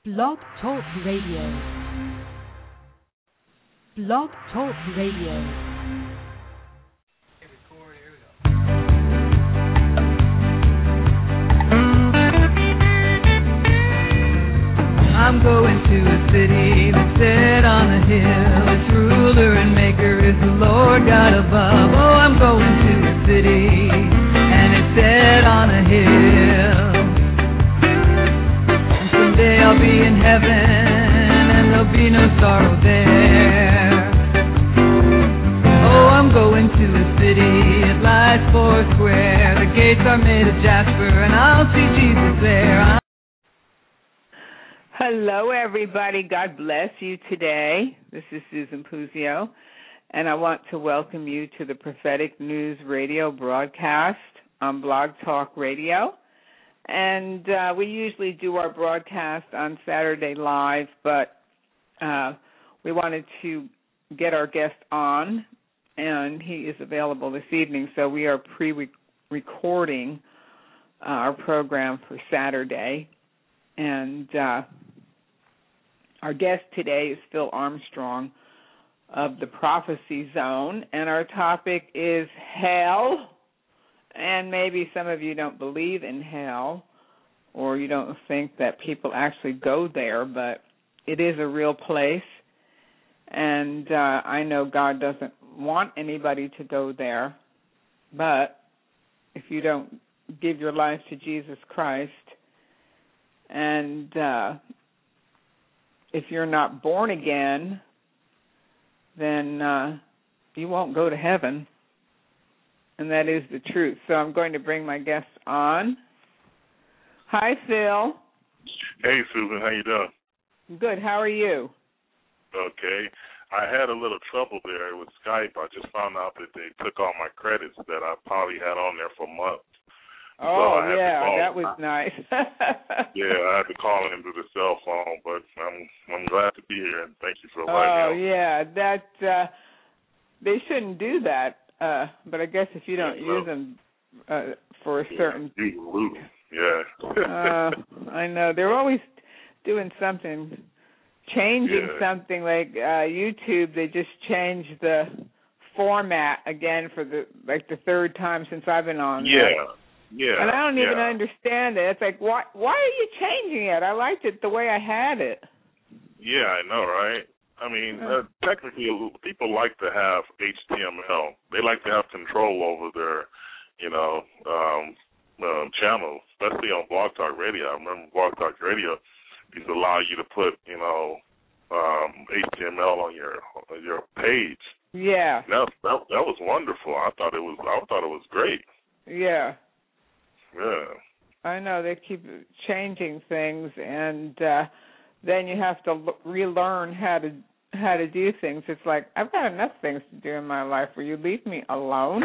Blog Talk Radio. Blog Talk Radio. I'm going to a city that's set on a hill. Its ruler and maker is the Lord God above. Oh, I'm going to a city and it's set on a hill. And someday I'll be in heaven and there'll be no sorrow there. Oh, I'm going to a city, it lies four square. The gates are made of jasper and I'll see Jesus there. Hello, everybody. God bless you today. This is Susan Puzio, and I want to welcome you to the Prophetic News Radio broadcast on Blog Talk Radio. And we usually do our broadcast on Saturday live, but we wanted to get our guest on, and he is available this evening, so we are pre-recording our program for Saturday. And our guest today is Phil Armstrong of the Prophecy Zone, and our topic is hell. And maybe some of you don't believe in hell, or you don't think that people actually go there, but it is a real place. And I know God doesn't want anybody to go there, but if you don't give your life to Jesus Christ, and if you're not born again, then you won't go to heaven. And that is the truth. So I'm going to bring my guests on. Hi, Phil. Hey, Susan. How you doing? Good. How are you? Okay. I had a little trouble there with Skype. I just found out that they took all my credits that I probably had on there for months. Oh, so yeah, that was nice. Yeah, I had to call in through the cell phone, but I'm glad to be here, and thank you for letting me. Oh, yeah, that they shouldn't do that, but I guess if you don't use them for a certain... You lose them, yeah. I know. They're always doing something, changing something, like YouTube, they just changed the format again for the third time since I've been on. Yeah. Yeah, and I don't even understand it. It's like, why are you changing it? I liked it the way I had it. Yeah, I know, right? I mean, technically, people like to have HTML. They like to have control over their, channels, especially on Blog Talk Radio. I remember Blog Talk Radio used to allow you to put, HTML on your page. Yeah. That was wonderful. I thought it was great. Yeah. Yeah. I know they keep changing things, and then you have to relearn how to do things. It's like, I've got enough things to do in my life. Will you leave me alone?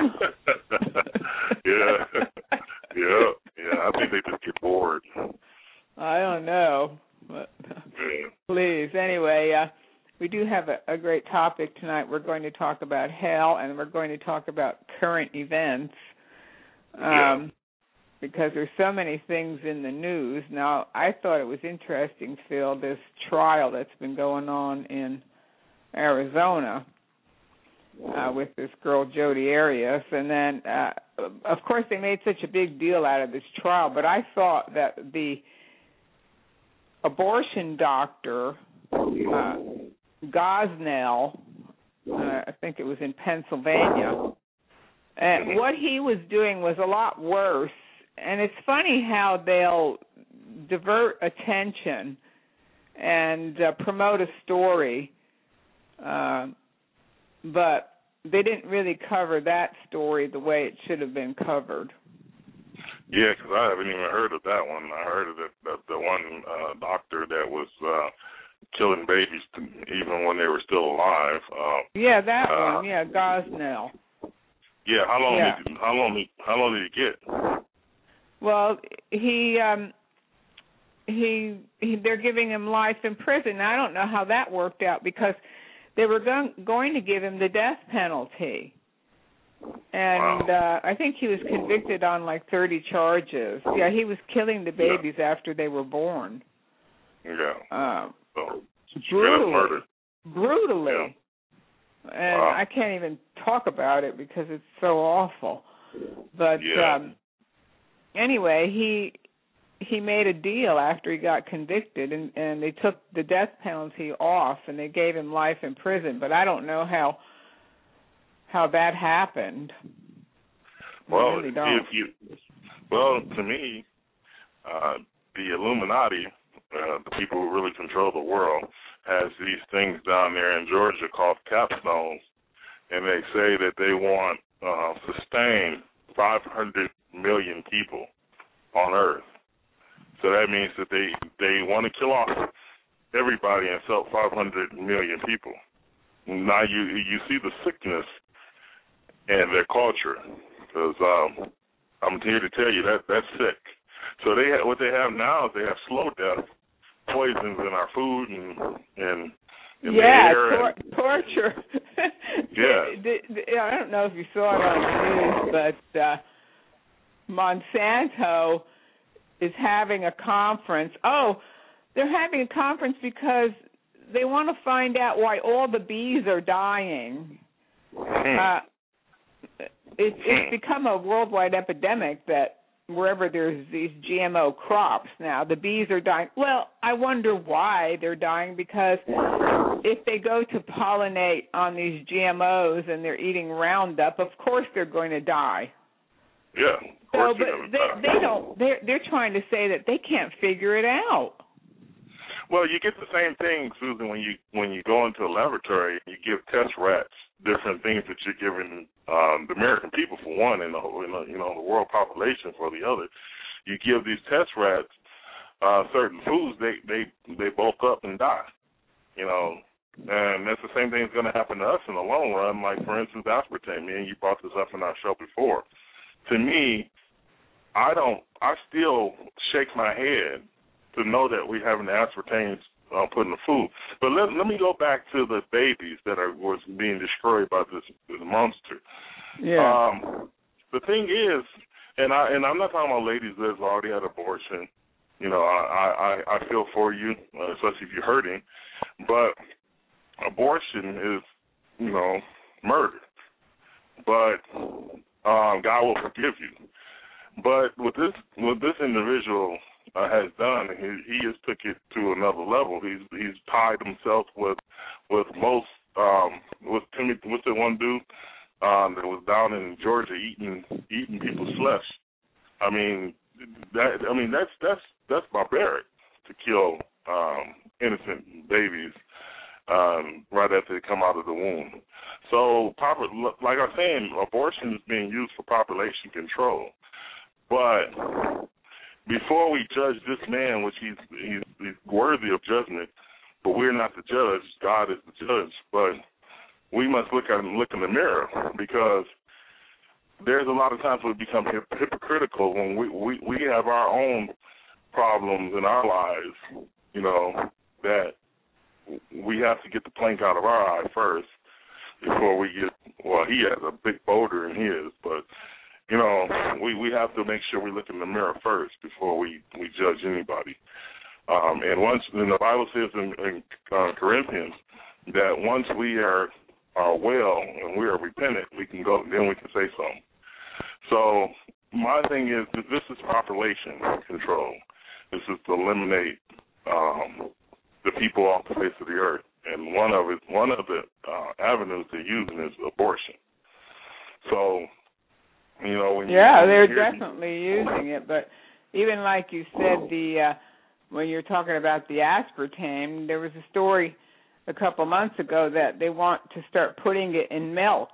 Yeah. I think they just get bored. I don't know, but please. Anyway, we do have a great topic tonight. We're going to talk about hell, and we're going to talk about current events. Because there's so many things in the news. Now, I thought it was interesting, Phil, this trial that's been going on in Arizona with this girl, Jodi Arias. And then, of course, they made such a big deal out of this trial, but I thought that the abortion doctor, Gosnell, I think it was in Pennsylvania, and what he was doing was a lot worse. And it's funny how they'll divert attention and promote a story, but they didn't really cover that story the way it should have been covered. Yeah, because I haven't even heard of that one. I heard of the one doctor that was killing babies even when they were still alive. That one. Yeah, Gosnell. Yeah, how long did he get? Well, they're giving him life in prison. Now, I don't know how that worked out because they were going to give him the death penalty. And I think he was convicted on like 30 charges. Yeah, he was killing the babies after they were born. Yeah. So brutally. Yeah. And wow. I can't even talk about it because it's so awful. But anyway, he made a deal after he got convicted, and they took the death penalty off, and they gave him life in prison. But I don't know how that happened. Well, I really don't. To me, the Illuminati, the people who really control the world, has these things down there in Georgia called capstones, and they say that they want sustain 500 million people on Earth. So that means that they want to kill off everybody and sell 500 million people. Now you see the sickness in their culture, because I'm here to tell you that's sick. So what they have now is they have slow death, poisons in our food and in the air. Torture. Yeah. I don't know if you saw it on the news, but Monsanto is having a conference. Oh, they're having a conference because they want to find out why all the bees are dying. It's become a worldwide epidemic that wherever there's these GMO crops now, the bees are dying. Well, I wonder why they're dying, because if they go to pollinate on these GMOs and they're eating Roundup, of course they're going to die. Yeah. So, but they don't. They're trying to say that they can't figure it out. Well, you get the same thing, Susan, when you go into a laboratory and you give test rats different things that you're giving the American people for one, and the world population for the other. You give these test rats certain foods, they bulk up and die. And that's the same thing that's going to happen to us in the long run. Like, for instance, aspartame. Me and you brought this up in our show before. To me, I still shake my head to know that we're having the aspartame put in the food. But let me go back to the babies that was being destroyed by this monster. Yeah. The thing is, and I'm not talking about ladies that have already had abortion. I feel for you, especially if you're hurting. But abortion is, murder. But God will forgive you. But what this individual has done, he has took it to another level. He's tied himself with most with Timothy. What's that one dude that was down in Georgia eating people's flesh? That's barbaric to kill innocent babies right after they come out of the womb. So, like I was saying, abortion is being used for population control. But before we judge this man, which he's worthy of judgment, but we're not the judge, God is the judge. But we must look in the mirror, because there's a lot of times we become hypocritical when we have our own problems in our lives, that we have to get the plank out of our eye first before we get, well, he has a big boulder in his, but, we have to make sure we look in the mirror first before we judge anybody. And the Bible says in Corinthians that once we are well and we are repentant, we can go, then we can say something. So my thing is that this is population control. This is to eliminate the people off the face of the earth, and one of the avenues they're using is abortion. So, they're definitely using it. But even like you said, when you're talking about the aspartame, there was a story a couple months ago that they want to start putting it in milk.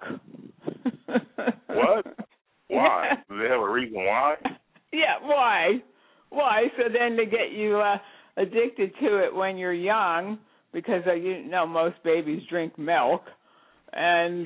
What? Why? Do they have a reason why? Yeah, why? So then they get you addicted to it when you're young, because most babies drink milk, and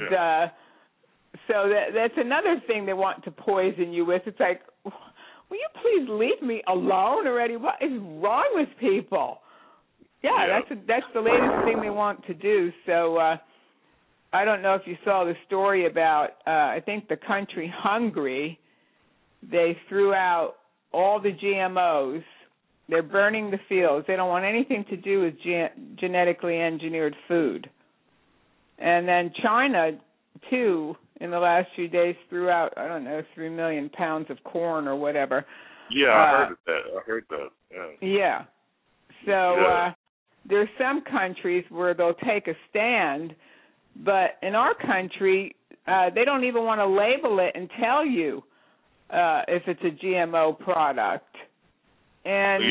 so that's another thing they want to poison you with. It's like, will you please leave me alone already? What is wrong with people? Yeah. That's the latest thing they want to do. So I don't know if you saw the story about, I think the country Hungary, they threw out all the GMOs They're burning the fields. They don't want anything to do with genetically engineered food. And then China, too, in the last few days threw out, 3 million pounds of corn or whatever. Yeah, I heard that. Yeah. So there's some countries where they'll take a stand, but in our country, they don't even want to label it and tell you if it's a GMO product. And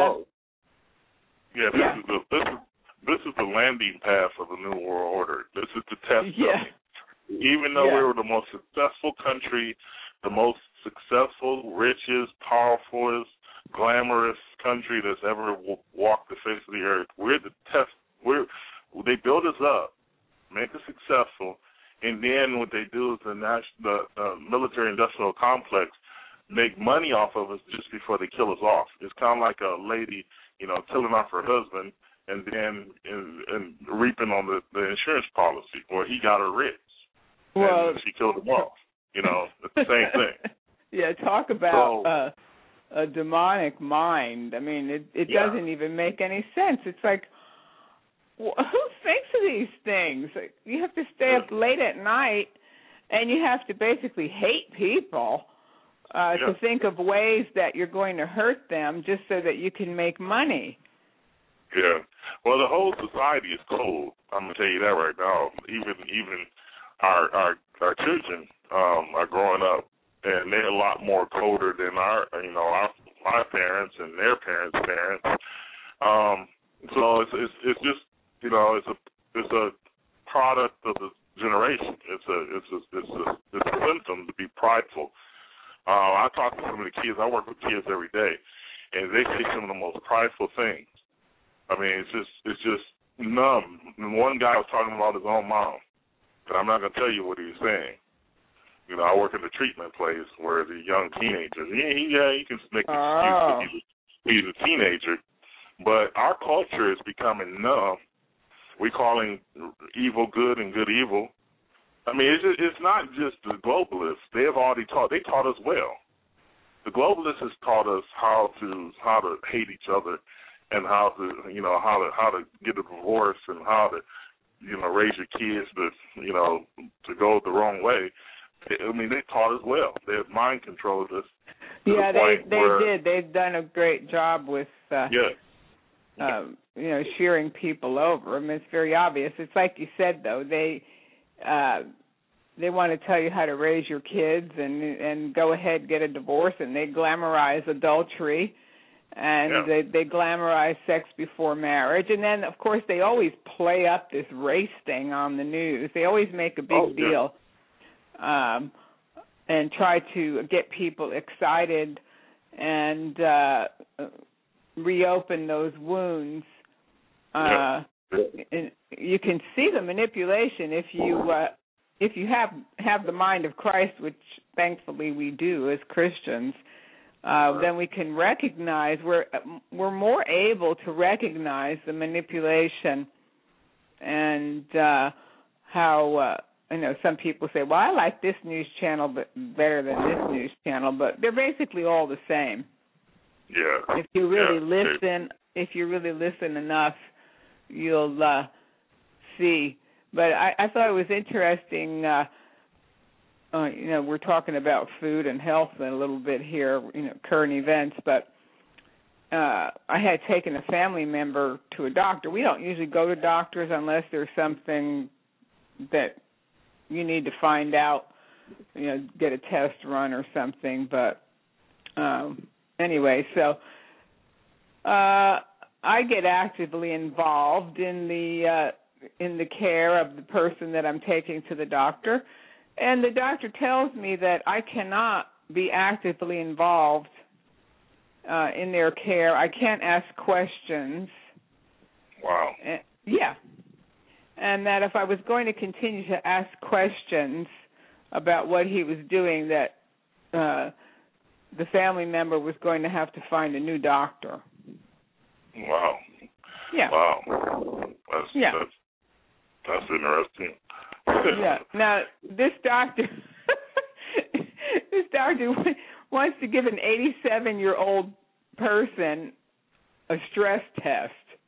this is the landing path of the New World Order. This is the test of it. Even though we were the most successful country, the most successful, richest, powerful, glamorous country that's ever walked the face of the earth, we're the test. They build us up, make us successful, and then what they do is the military-industrial complex make money off of us just before they kill us off. It's kind of like a lady, killing off her husband and then and reaping on the insurance policy, or he got her rich. Well, and she killed him off. It's the same thing. Yeah, talk about a demonic mind. I mean, it doesn't even make any sense. It's like, who thinks of these things? You have to stay up late at night, and you have to basically hate people to think of ways that you're going to hurt them just so that you can make money. Yeah. Well, the whole society is cold. I'm gonna tell you that right now. Even our children are growing up, and they're a lot more colder than my parents and their parents' parents. So it's just it's a product of the generation. It's a symptom to be prideful. I talk to some of the kids. I work with kids every day, and they say some of the most prideful things. I mean, it's just numb. And one guy was talking about his own mom, but I'm not going to tell you what he was saying. I work in the treatment place where the young teenagers, he can make an excuse that he's a teenager, but our culture is becoming numb. We're calling evil good and good evil. I mean, it's not just the globalists. They taught us well. The globalists has taught us how to hate each other and how to get a divorce and how to raise your kids to go the wrong way. I mean, they taught us well. They have mind controlled us. Yeah, they did. They've done a great job with shearing people over. I mean, it's very obvious. It's like you said, though. They want to tell you how to raise your kids and go ahead and get a divorce, and they glamorize adultery, and they glamorize sex before marriage. And then, of course, they always play up this race thing on the news. They always make a big deal and try to get people excited and reopen those wounds. And you can see the manipulation if you have the mind of Christ, which thankfully we do as Christians. Then we can recognize we're more able to recognize the manipulation and how some people say, well, I like this news channel better than this news channel, but they're basically all the same. Yeah. If you really listen enough, you'll see. But I thought it was interesting. We're talking about food and health a little bit here, current events. But I had taken a family member to a doctor. We don't usually go to doctors unless there's something that you need to find out, get a test run or something. But anyway, so I get actively involved in the care of the person that I'm taking to the doctor, and the doctor tells me that I cannot be actively involved in their care. I can't ask questions. Wow. And that if I was going to continue to ask questions about what he was doing, that the family member was going to have to find a new doctor. Wow. Yeah. Wow. That's interesting. Yeah. Now, this doctor wants to give an 87-year-old person a stress test.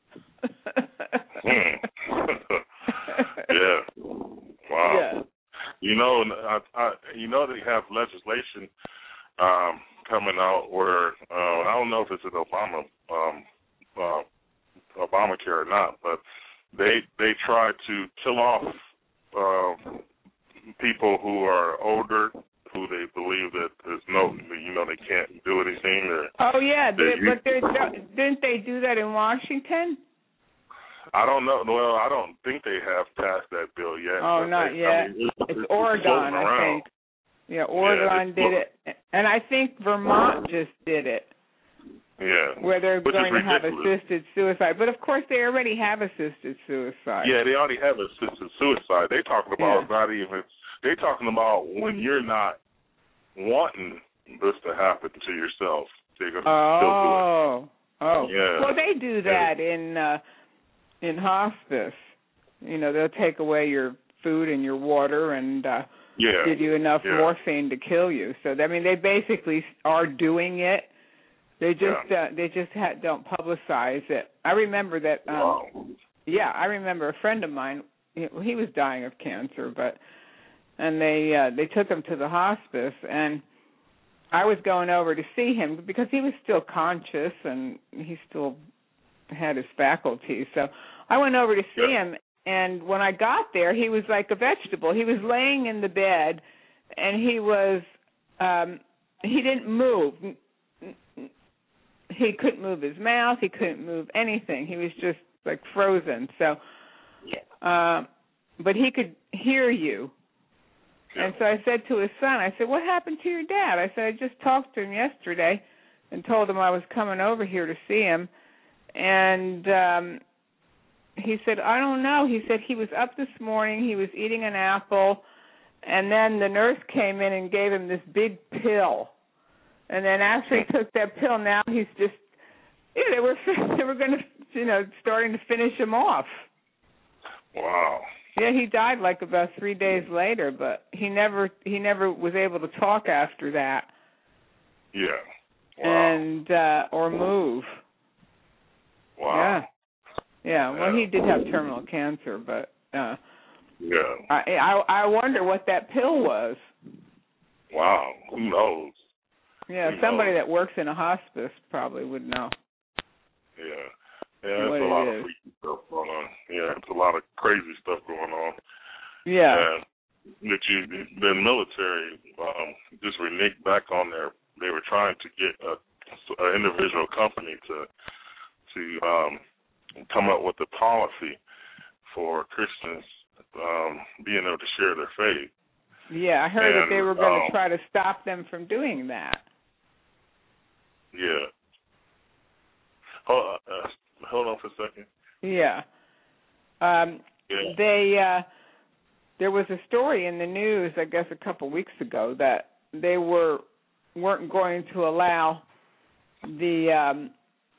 Yeah. Wow. Yeah. You know, they have legislation coming out where I don't know if it's an Obamacare or not, but they try to kill off people who are older, who they believe that there's they can't do anything. Oh yeah, didn't they do that in Washington? I don't know. Well, I don't think they have passed that bill yet. Oh, not yet. It's Oregon, I think. Yeah, Oregon did it, and I think Vermont just did it. Yeah. Where they're going to have assisted suicide. But, of course, they already have assisted suicide. Yeah, they already have assisted suicide. They're talking about they're talking about when you're not wanting this to happen to yourself. They're going to still do it. Oh. Yeah. Well, they do that in hospice. You know, they'll take away your food and your water and give you enough morphine to kill you. So, I mean, they basically are doing it. They just don't publicize it. I remember that. I remember a friend of mine. He was dying of cancer, and they took him to the hospice, and I was going over to see him because he was still conscious and he still had his faculties. So I went over to see him, and when I got there, he was like a vegetable. He was laying in the bed, and he didn't move. He couldn't move his mouth. He couldn't move anything. He was just like frozen. So, but he could hear you. And so I said to his son, I said, "What happened to your dad?" I said, "I just talked to him yesterday and told him I was coming over here to see him." And he said, "I don't know." He said he was up this morning. He was eating an apple. And then the nurse came in and gave him this big pill. And then after he took that pill, now he's just, they were going to, starting to finish him off. Wow. Yeah, he died like about 3 days later, but he never was able to talk after that. Yeah. Wow. And or move. Wow. Yeah. Well, he did have terminal cancer, but I wonder what that pill was. Wow. Who knows? Yeah, somebody that works in a hospice probably would know. Yeah. Yeah, there's a lot of freaky stuff going on. Yeah, it's a lot of crazy stuff going on. Yeah. And the military just reneged back on they were trying to get an individual company to come up with a policy for Christians being able to share their faith. Yeah, I heard that they were going to try to stop them from doing that. Yeah. Hold on for a second. Yeah. There was a story in the news, I guess, a couple weeks ago that they weren't going to allow the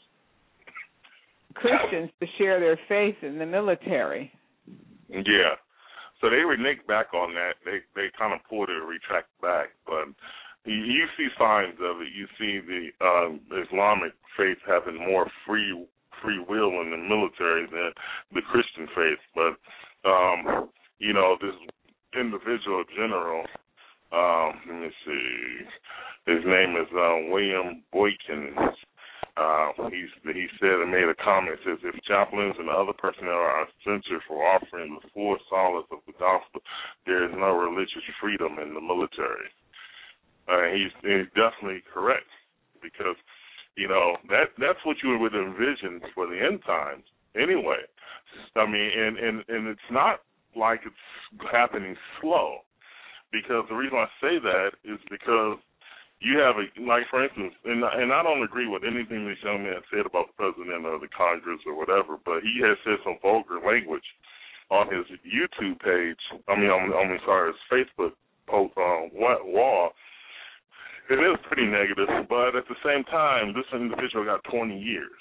Christians to share their faith in the military. Yeah. So they reneged back on that. They kind of pulled it and retracted back, but you see signs of it. You see the Islamic faith having more free will in the military than the Christian faith. But this individual general, let me see, his name is William Boykin. He said and made a comment, says, if chaplains and other personnel are censored for offering the full solace of the gospel, there is no religious freedom in the military. He's definitely correct, because, that's what you would envision for the end times anyway. I mean, and it's not like it's happening slow, because the reason I say that is because you have, for instance, and I don't agree with anything this young man said about the president or the Congress or whatever, but he has said some vulgar language on his YouTube page, his Facebook post wall. It is pretty negative, but at the same time, this individual got 20 years.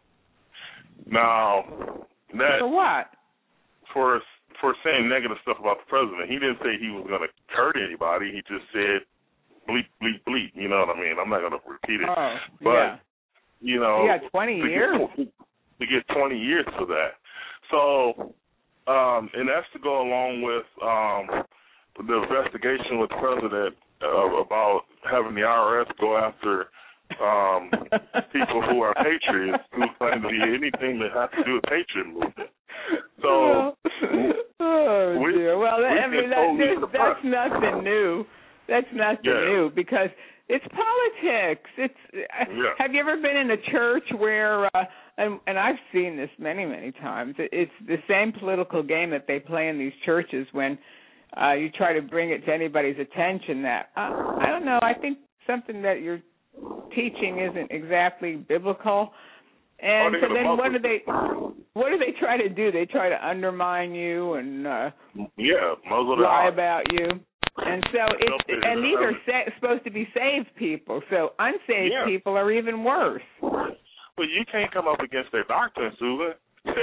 Now, that for what? For saying negative stuff about the president. He didn't say he was going to hurt anybody. He just said bleep, bleep, bleep. You know what I mean? I'm not going to repeat it. Oh, but You know, yeah, 20 years. To get 20 years for that. So, and that's to go along with the investigation with the president about having the IRS go after people who are patriots who claim to be anything that has to do with patriot movement. So, dear. Well, that's nothing new. That's nothing new because it's politics. Have you ever been in a church where, and I've seen this many, many times, it's the same political game that they play in these churches when you try to bring it to anybody's attention that, I don't know, I think something that you're teaching isn't exactly biblical. And so then what do they try to do? They try to undermine you and lie about you. And so and these are supposed to be saved people. So unsaved people are even worse. Well, you can't come up against their doctrine, Susan.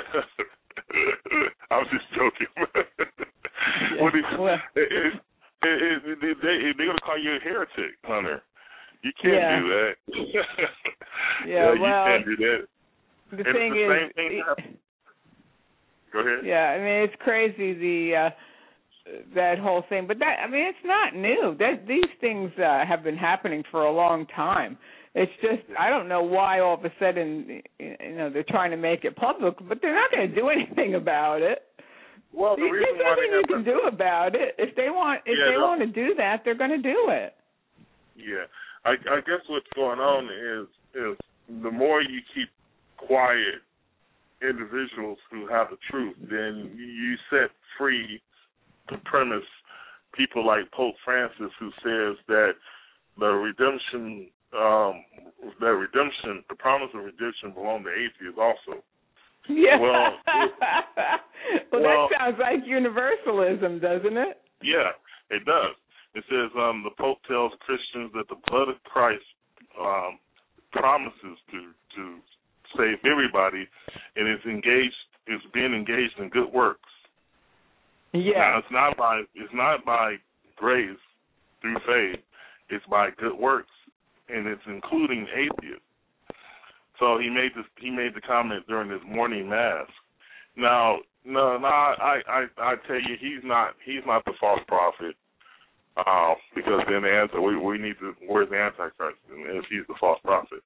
I was just joking. They're going to call you a heretic, Hunter. You can't do that. You can't do that. The thing is, go ahead. Yeah, I mean, it's crazy that whole thing, but it's not new. These things have been happening for a long time. It's just I don't know why all of a sudden they're trying to make it public, but they're not going to do anything about it. Well, there's nothing you can do about it. If they want to do that, they're going to do it. Yeah, I guess what's going on is the more you keep quiet individuals who have the truth, then you set free the premise people like Pope Francis, who says that the promise of redemption belongs to atheists also. Yeah. Well, that sounds like universalism, doesn't it? Yeah, it does. It says the Pope tells Christians that the blood of Christ promises to save everybody, and is being engaged in good works. Yeah. Now, it's not by grace through faith. It's by good works, and it's including atheists. So he made the comment during his morning mass. Now, I tell you, he's not the false prophet, because then the answer we need to, where's the Antichrist if he's the false prophet?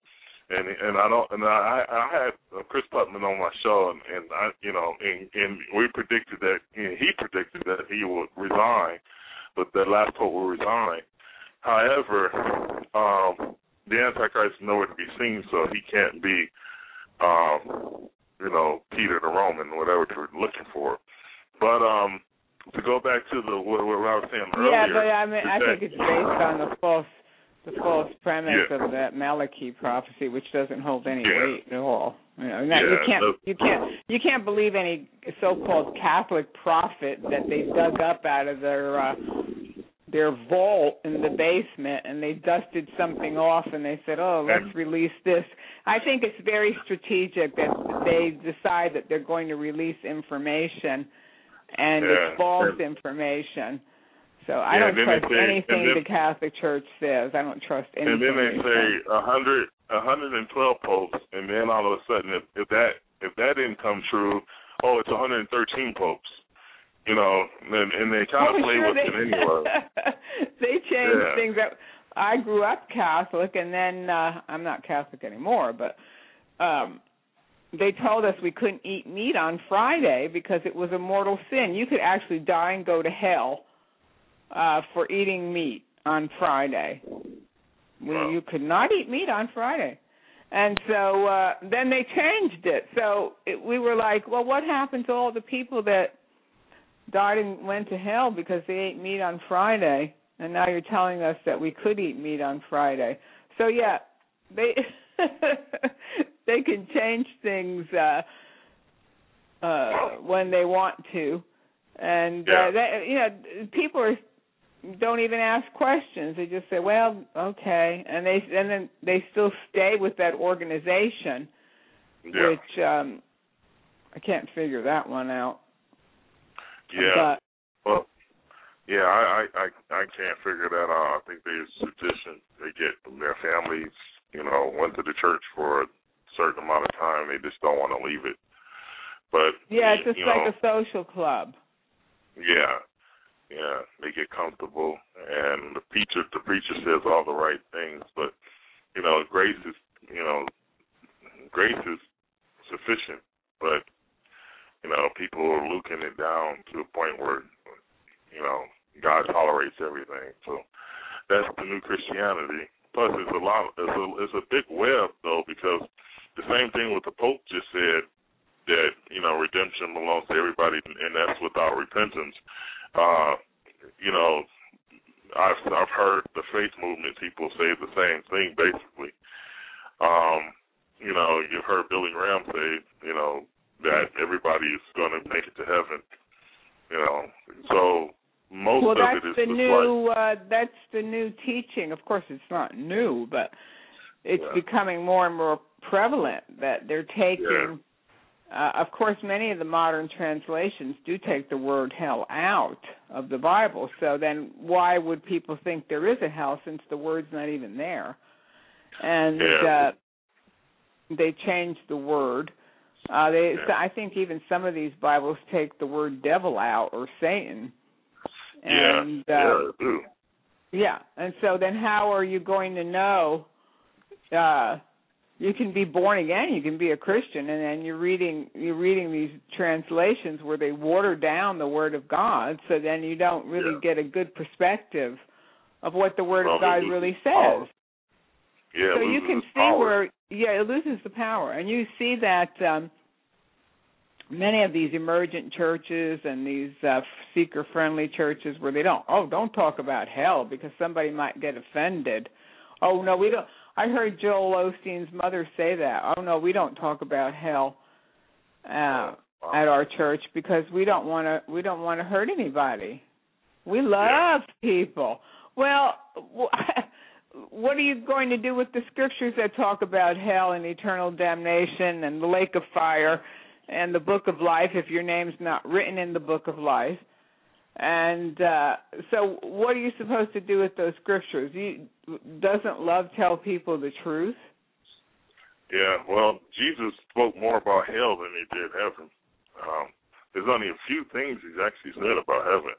I had Chris Putman on my show, and we predicted that he predicted that he would resign, but that last pope will resign. However, the Antichrist is nowhere to be seen, so he can't be, Peter the Roman, whatever they were looking for. But to go back to what I was saying earlier. Yeah, but I think it's based on the false premise of that Malachi prophecy, which doesn't hold any weight at all. You can't believe any so-called Catholic prophet that they dug up out of their vault in the basement and they dusted something off and they said, let's release this. I think it's very strategic that they decide that they're going to release information and it's false information. So I don't trust anything the Catholic Church says. I don't trust anything. And then they say 112 popes, and then all of a sudden, if that didn't come true, it's 113 popes. And they kind of play with it anyway. They change things. I grew up Catholic, and then I'm not Catholic anymore, but they told us we couldn't eat meat on Friday because it was a mortal sin. You could actually die and go to hell for eating meat on Friday. You could not eat meat on Friday. And so then they changed it. So we were like, well, what happened to all the people that died and went to hell because they ate meat on Friday? And now you're telling us that we could eat meat on Friday. So, they they can change things when they want to. And, people don't even ask questions. They just say, well, okay. And then they still stay with that organization, which I can't figure that one out. Yeah. I can't figure that out. I think there's tradition they get from their families, went to the church for certain amount of time. They just don't want to leave it. But yeah, it's just like a social club. Yeah, they get comfortable, and the preacher says all the right things, but grace is sufficient, but people are looking it down to a point where God tolerates everything. So that's the new Christianity. Plus, it's a big web though, because the same thing with the Pope just said, that redemption belongs to everybody, and that's without repentance. I've heard the faith movement people say the same thing basically. You've heard Billy Graham say that everybody is going to make it to heaven. So most of it is that's the new teaching. Of course, it's not new, but it's becoming more and more prevalent that they're taking. Yeah. Of course, many of the modern translations do take the word hell out of the Bible. So then why would people think there is a hell since the word's not even there? And they changed the word. I think even some of these Bibles take the word devil out or Satan. And, and so then how are you going to know you can be born again, you can be a Christian, and then you're reading these translations where they water down the Word of God, so then you don't really get a good perspective of what the Word of God really says. Power. Yeah, so you can see where it loses the power, and you see that many of these emergent churches and these seeker-friendly churches where they don't talk about hell because somebody might get offended. Oh no, we don't. I heard Joel Osteen's mother say that. Oh no, we don't talk about hell at our church because we don't want to hurt anybody. We love people. Well, what are you going to do with the scriptures that talk about hell and eternal damnation and the lake of fire and the book of life if your name's not written in the book of life? And so what are you supposed to do with those scriptures? Doesn't love tell people the truth? Yeah, well, Jesus spoke more about hell than he did heaven. There's only a few things he's actually said about heaven.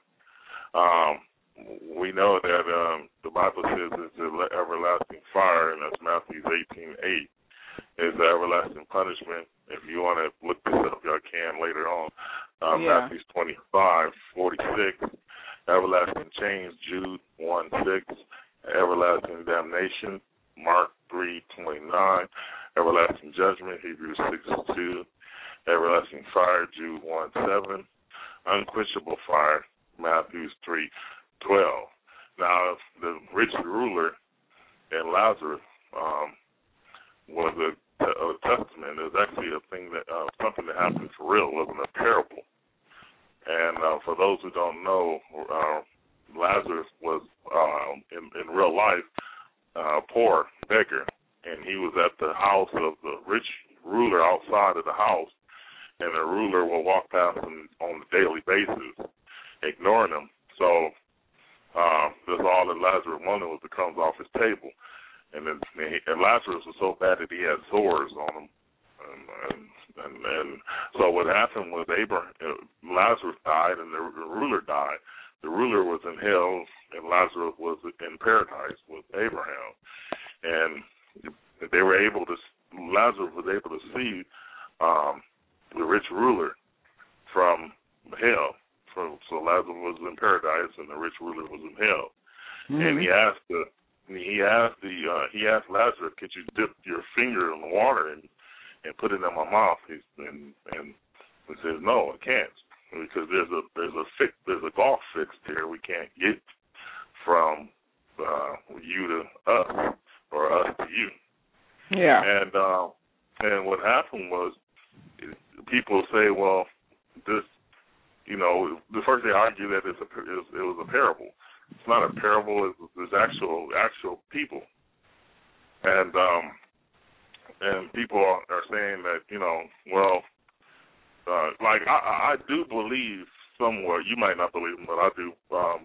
We know that the Bible says it's the everlasting fire, and that's Matthew 18:8. Is the everlasting punishment. If you want to look this up, y'all can later on. Matthew 25:46, everlasting change, Jude 1:6, everlasting damnation, Mark 3:29, everlasting judgment, Hebrews 6:2, everlasting fire, Jude 1:7, unquenchable fire, Matthew 3:12. Now, the rich ruler and Lazarus was a testament. It was actually a thing that something that happened for real. It wasn't a parable. And for those who don't know, Lazarus was in real life a poor beggar, and he was at the house of the rich ruler outside of the house, and the ruler will walk past him on a daily basis, ignoring him. So that's all that Lazarus wanted was the crumbs off his table. And Lazarus was so bad that he had sores on him. And so what happened was Lazarus died and the ruler died. The ruler was in hell and Lazarus was in paradise with Abraham. And Lazarus was able to see the rich ruler from hell. So Lazarus was in paradise and the rich ruler was in hell. Mm-hmm. And he asked Lazarus, "Could you dip your finger in the water and put it in my mouth?" And he says, "No, I can't, because there's a gulf fixed here. We can't get from you to us or us to you." Yeah. And what happened was, people say, well, this, the first they argue that it was a parable. It's not a parable. It's actual people, and people are saying that like I do believe somewhat. You might not believe them, but I do.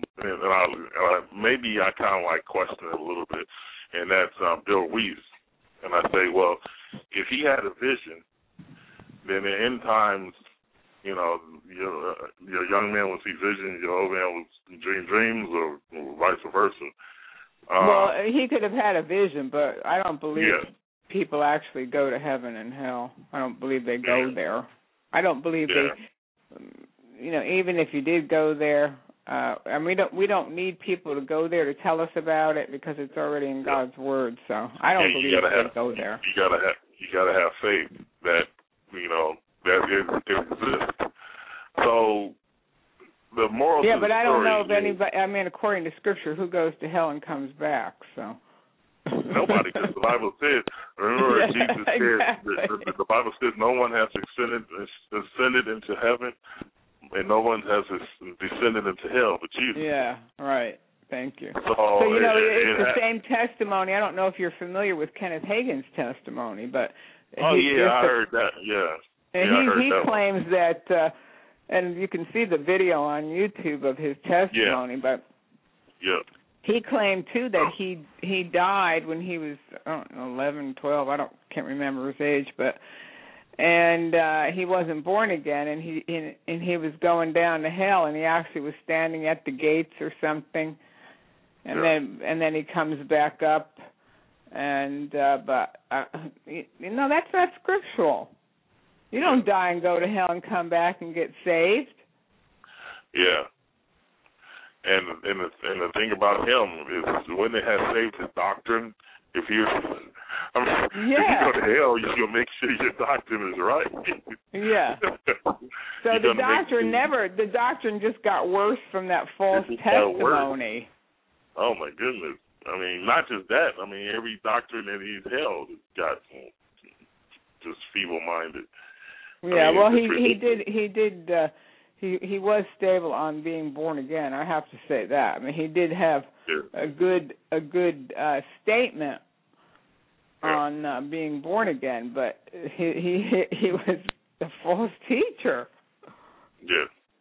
And maybe I kind of like question it a little bit, and that's Bill Weiss. And I say, well, if he had a vision, then in end times, you know, your young man will see visions, your old man will dream dreams, or vice versa. Well, he could have had a vision, but I don't believe yeah. people actually go to heaven and hell. I don't believe they go there. I don't believe they, you know, even if you did go there, and we don't need people to go there to tell us about it because it's already in God's word. So I don't believe they go there. You gotta have faith that, you know, that it exists. So the moral. Yeah, but I don't know if anybody. I mean, according to Scripture, who goes to hell and comes back? So. Nobody, because the Bible says. Remember, Jesus said. The Bible says no one has ascended into heaven, and no one has descended into hell but Jesus. Yeah, right. Thank you. So you know, it's the same testimony. I don't know if you're familiar with Kenneth Hagin's testimony, but I heard that. Yeah, and he claims that, and you can see the video on YouTube of his testimony. But he claimed too that he died when he was 11, 12. Can't remember his age, and he wasn't born again, and he was going down to hell, and he actually was standing at the gates or something, and then he comes back up, and but you know, that's not scriptural. You don't die and go to hell and come back and get saved. Yeah. And the thing about him is when they had saved his doctrine, if you go to hell, you're gonna make sure your doctrine is right. Yeah. So the doctrine just got worse from that false testimony. Oh my goodness! I mean, not just that. I mean, every doctrine that he's held got just feeble-minded. Yeah. Well, he was stable on being born again. I have to say that. I mean, he did have a good statement on being born again, but he was a false teacher. Yeah.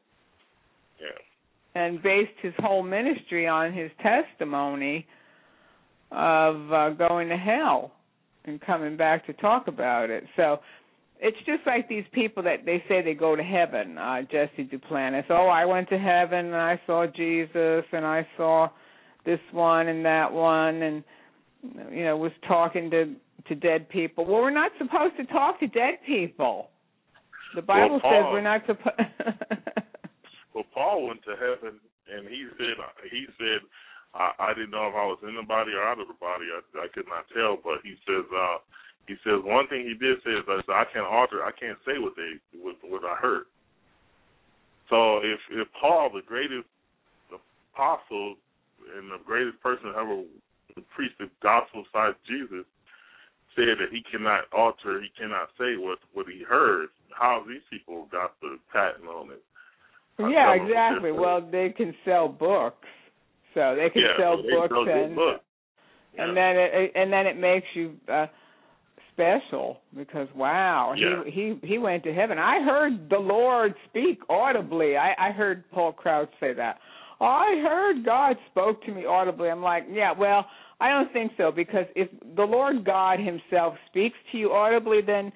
And based his whole ministry on his testimony of going to hell and coming back to talk about it. So it's just like these people that they say they go to heaven, Jesse Duplantis. Oh, I went to heaven and I saw Jesus and I saw this one and that one and, you know, was talking to dead people. Well, we're not supposed to talk to dead people. The Bible says we're not supposed. Well, Paul went to heaven and he said, I didn't know if I was in the body or out of the body. I could not tell, but he says one thing he did say is I can't say what I heard. So if Paul, the greatest apostle and the greatest person ever preached the gospel besides Jesus, said that he cannot alter, he cannot say what he heard, how these people got the patent on it? Yeah, exactly. Well, they can sell books, so they can sell books, and then it makes you special because he went to heaven. I heard the Lord speak audibly. I heard Paul Crouch say that. I heard God spoke to me audibly. I'm like, well, I don't think so, because if the Lord God himself speaks to you audibly, then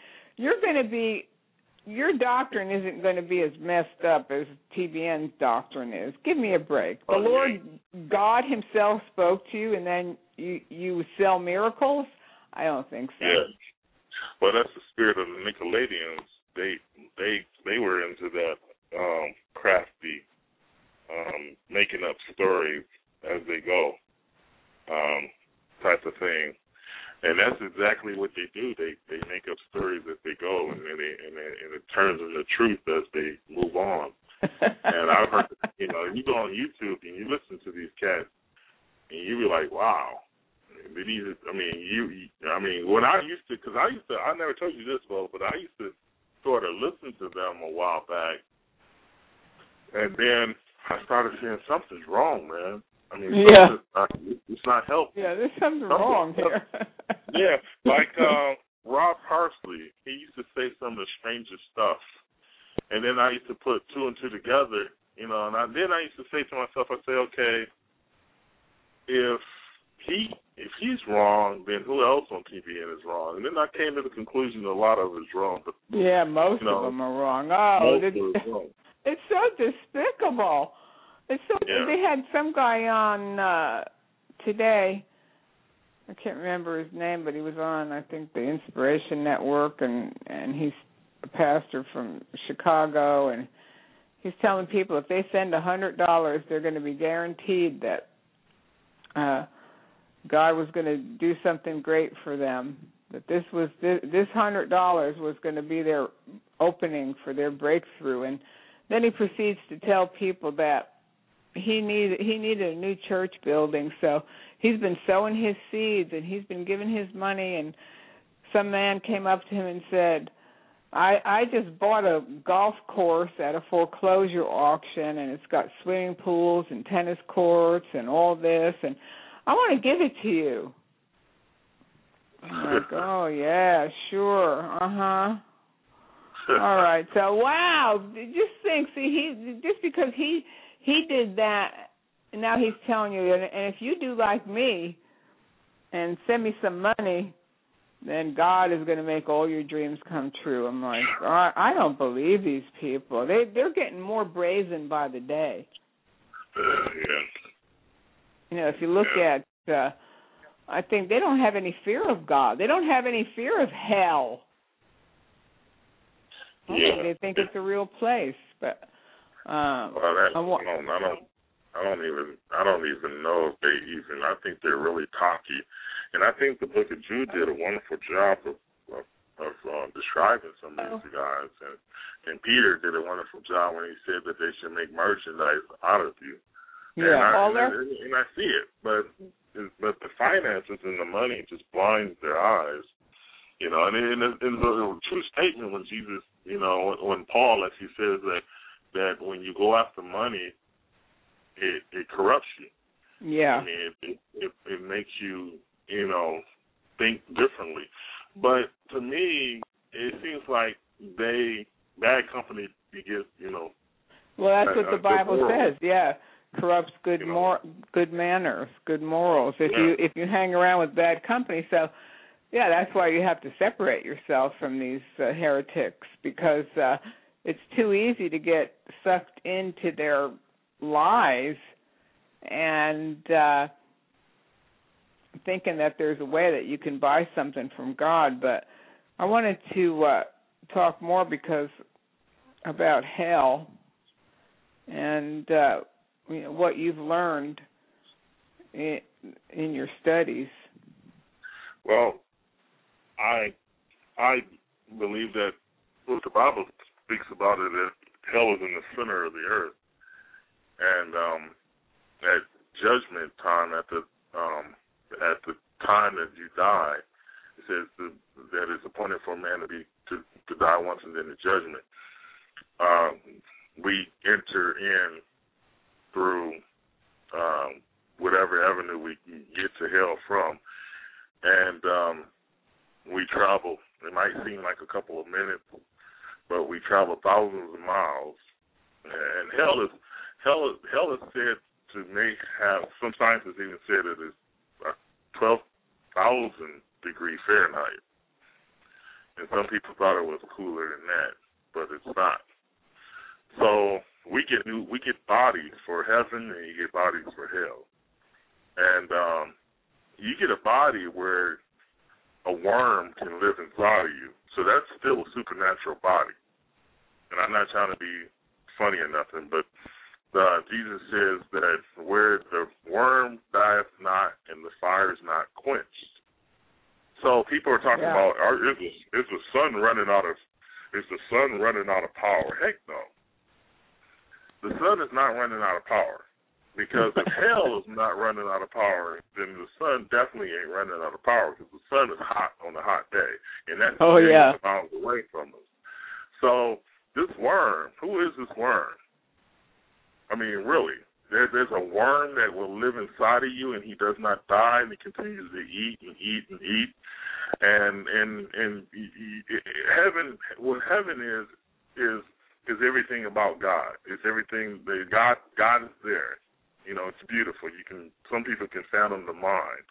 your doctrine isn't going to be as messed up as TBN's doctrine is. Give me a break. The Lord God himself spoke to you, and then you sell miracles? I don't think so. Yeah. Well, that's the spirit of the Nicolaitans. They were into that crafty, making up stories as they go type of thing. And that's exactly what they do. They make up stories as they go, and it turns into truth as they move on. And I've heard, you go on YouTube and you listen to these cats, and you be like, wow. When I used to, because I never told you this, Bo, but I used to sort of listen to them a while back, and then I started saying something's wrong, man. I mean, it's not helping. Yeah, there's something wrong here. Yeah, like Rob Parsley, he used to say some of the strangest stuff, and then I used to put two and two together, and then I used to say to myself, I say, okay, if he if he's wrong, then who else on TBN is wrong? And then I came to the conclusion a lot of it is wrong. But yeah, most of them are wrong. Oh, it's so despicable. It's so. Yeah. They had some guy on today. I can't remember his name, but he was on, I think, the Inspiration Network, and he's a pastor from Chicago, and he's telling people if they send $100, they're going to be guaranteed that God was going to do something great for them. That this $100 was going to be their opening for their breakthrough, and then he proceeds to tell people that he needed a new church building, so he's been sowing his seeds and he's been giving his money. And some man came up to him and said, I just bought a golf course at a foreclosure auction, and it's got swimming pools and tennis courts and all this, and I want to give it to you. I'm like, oh, yeah, sure, All right, so, wow, just think, just because he did that, and now he's telling you, and if you do like me and send me some money, then God is going to make all your dreams come true. I'm like, I don't believe these people. They're getting more brazen by the day. Yeah. You know, if you look at, I think they don't have any fear of God. They don't have any fear of hell. Yeah. They think it's a real place, but I don't even know if they even. I think they're really cocky, and I think the Book of Jude did a wonderful job of describing some of these guys, and Peter did a wonderful job when he said that they should make merchandise out of you. Yeah, and I see it, but the finances and the money just blinds their eyes, you know. And in the true statement when Jesus, you know, when Paul, as he says that when you go after money, it corrupts you. Yeah. I mean, it makes you, you know, think differently. But to me, it seems like bad company begets, you know. Well, that's what the Bible says. Yeah, corrupts good good manners, good morals. If you hang around with bad company, so yeah, that's why you have to separate yourself from these heretics, because it's too easy to get sucked into their lies and thinking that there's a way that you can buy something from God. But I wanted to talk more about hell and you know, what you've learned in your studies. Well, I believe that what the Bible speaks about it, that hell is in the center of the earth, and at judgment time, at the time that you die, it says that it's appointed for a man to die once and then the judgment. We enter in through whatever avenue we can get to hell from, and we travel. It might seem like a couple of minutes, but we travel thousands of miles. And hell is said to have, some scientists even said it is 12,000 degrees Fahrenheit. And some people thought it was cooler than that, but it's not. So we get bodies for heaven, and you get bodies for hell. And you get a body where a worm can live inside of you. So that's still a supernatural body. And I'm not trying to be funny or nothing, but Jesus says that where the worm dieth not and the fire is not quenched. So people are talking about, is the sun running out of power? Heck no. The sun is not running out of power. Because if hell is not running out of power, then the sun definitely ain't running out of power, because the sun is hot on a hot day, and that's miles away from us. So this worm, who is this worm? I mean, really, there's a worm that will live inside of you, and he does not die, and he continues to eat and eat and eat. And heaven, what heaven is everything about God. It's everything that God is there. You know, it's beautiful. Some people can fathom the mind.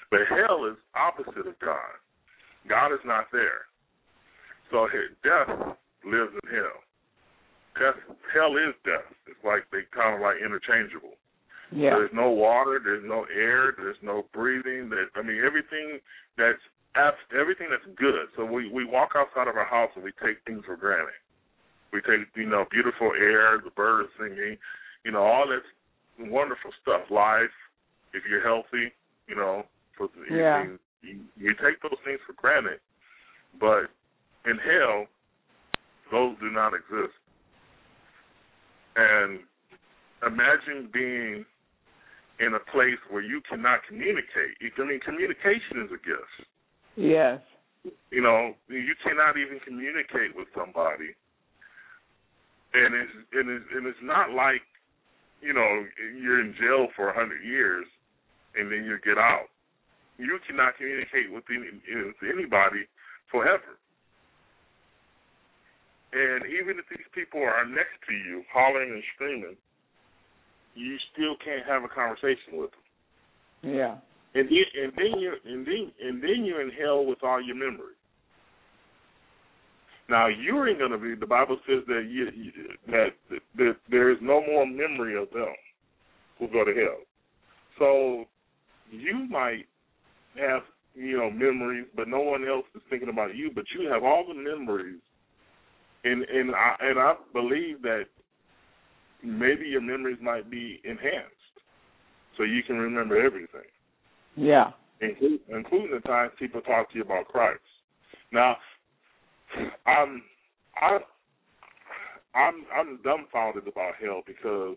But hell is opposite of God. God is not there. So death lives in hell. Hell is death. It's like they kind of like interchangeable. Yeah. There's no water. There's no air. There's no breathing. Everything that's good. So we walk outside of our house and we take things for granted. We take, beautiful air, the birds singing, all that wonderful stuff. Life, if you're healthy, you take those things for granted. But in hell, those do not exist. And imagine being in a place where you cannot communicate. Communication is a gift. Yes. You cannot even communicate with somebody. And it's not like, you're in jail for 100 years and then you get out. You cannot communicate with anybody forever. And even if these people are next to you, hollering and screaming, you still can't have a conversation with them. Yeah. And then you're in hell with all your memories. Now you ain't gonna be. The Bible says that that there is no more memory of them who go to hell. So you might have memories, but no one else is thinking about you. But you have all the memories, and I believe that maybe your memories might be enhanced, so you can remember everything. Yeah. Including the times people talk to you about Christ. Now, I'm dumbfounded about hell because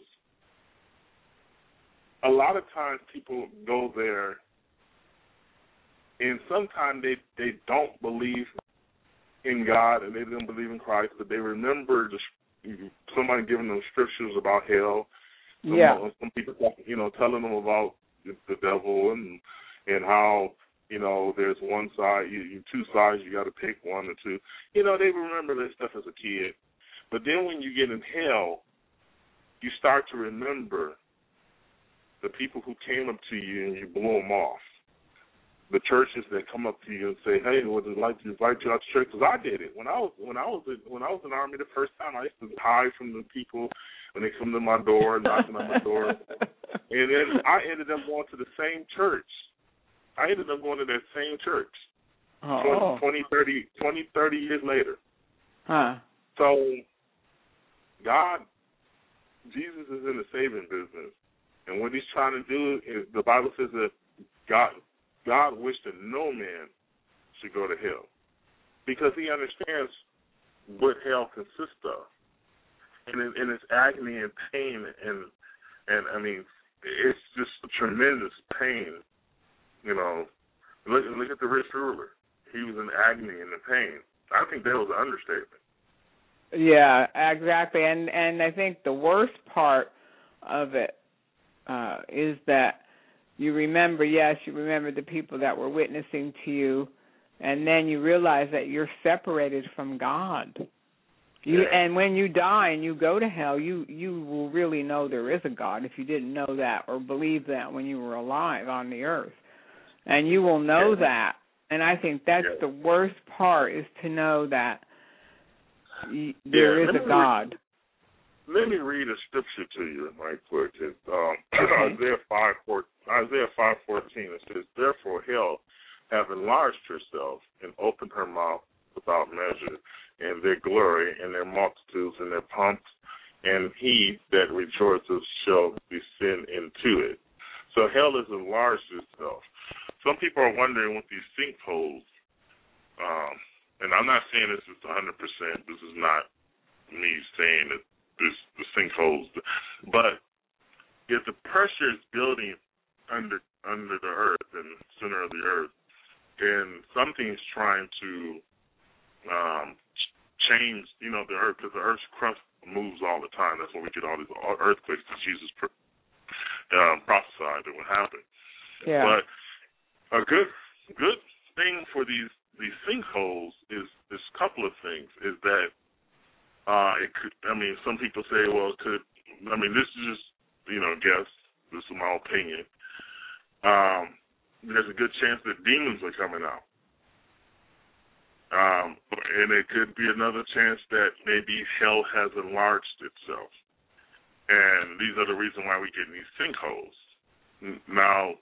a lot of times people go there and sometimes they don't believe in God and they don't believe in Christ, but they remember somebody giving them scriptures about hell. Some people, telling them about the devil and how, there's one side, two sides, you got to pick one or two. They remember that stuff as a kid. But then when you get in hell, you start to remember the people who came up to you and you blew them off. The churches that come up to you and say, "Hey, would you like to invite you out to church?" Because I did it when I was in the Army the first time. I used to hide from the people when they come to my door, knocking on my door, and then I ended up going to the same church. I ended up going to that same church 20, 30 years later. Huh. So Jesus is in the saving business, and what he's trying to do is, the Bible says that God wished that no man should go to hell because he understands what hell consists of. And it's agony and pain, and I mean, it's just a tremendous pain. Look at the rich ruler. He was in agony and in pain. I think that was an understatement. Yeah, exactly. And I think the worst part of it is that you remember the people that were witnessing to you, and then you realize that you're separated from God. And when you die and you go to hell, you will really know there is a God if you didn't know that or believe that when you were alive on the earth. And you will know that. And I think that's the worst part, is to know that there is a God. Let me read a scripture to you right quick. It's Isaiah 5:14. It says, "Therefore hell have enlarged herself and opened her mouth without measure, and their glory and their multitudes and their pomps, and he that rejoices shall descend into it." So hell has enlarged itself. Some people are wondering what these sinkholes, and I'm not saying this is 100%. This is not me saying that the sinkholes, but if the pressure is building under the earth and the center of the earth, and something's trying to change, the earth, because the earth's crust moves all the time. That's when we get all these earthquakes that Jesus prophesied that would happen. Yeah. But a good thing for these sinkholes is a couple of things. Is that it could. I mean, some people say, well, it could. I mean, this is just guess. This is my opinion. there's a good chance that demons are coming out. And it could be another chance that maybe hell has enlarged itself. And these are the reason why we get in these sinkholes. Now,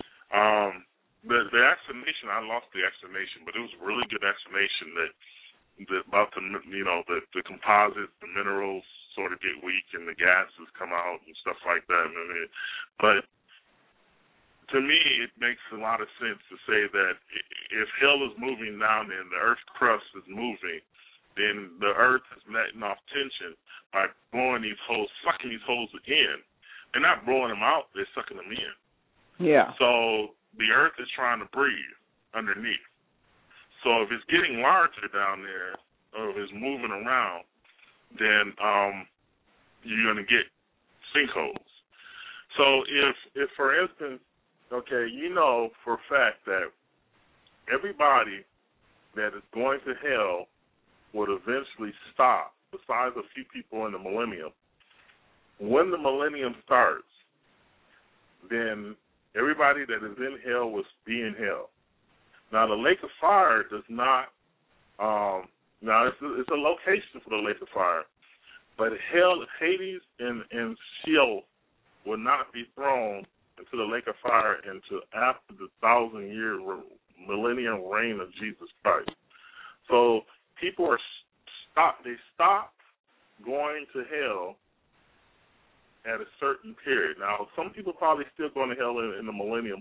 the explanation, I lost the explanation, but it was a really good explanation that about the composites, the minerals sort of get weak and the gases come out and stuff like that. But to me, it makes a lot of sense to say that if hell is moving down and the Earth's crust is moving, then the Earth is letting off tension by blowing these holes, sucking these holes in. They're not blowing them out; they're sucking them in. Yeah. So the Earth is trying to breathe underneath. So if it's getting larger down there, or if it's moving around, then you're going to get sinkholes. So if for instance, okay, you know for a fact that everybody that is going to hell would eventually stop, besides a few people in the millennium. When the millennium starts, then everybody that is in hell will be in hell. Now, the lake of fire does not, now it's a location for the lake of fire, but hell, Hades and Sheol will not be thrown into the lake of fire until after the 1,000-year millennium reign of Jesus Christ. So people are they stop going to hell at a certain period. Now, some people probably still going to hell in the millennium,